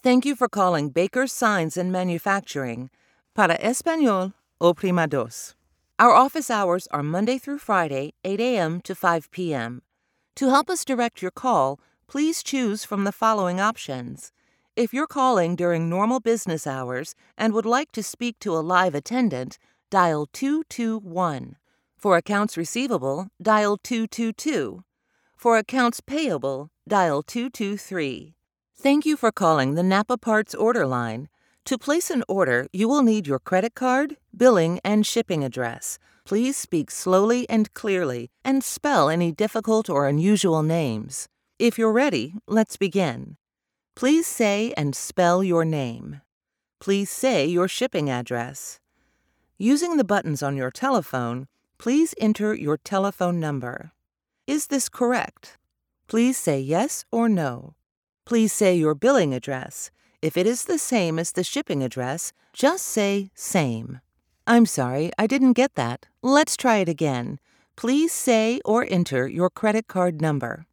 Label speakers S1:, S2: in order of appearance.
S1: Thank you for calling Baker's Signs and Manufacturing. Para Español, oprima dos. Our office hours are Monday through Friday, 8 a.m. to 5 p.m. To help us direct your call, please choose from the following options. If you're calling during normal business hours and would like to speak to a live attendant, dial 221. For accounts receivable, dial 222. For accounts payable, dial 223. Thank you for calling the Napa Parts order line. To place an order, you will need your credit card, billing, and shipping address. Please speak slowly and clearly and spell any difficult or unusual names. If you're ready, let's begin. Please say and spell your name. Please say your shipping address. Using the buttons on your telephone, please enter your telephone number. Is this correct? Please say yes or no. Please say your billing address. If it is the same as the shipping address, just say same. I'm sorry, I didn't get that. Let's try it again. Please say or enter your credit card number.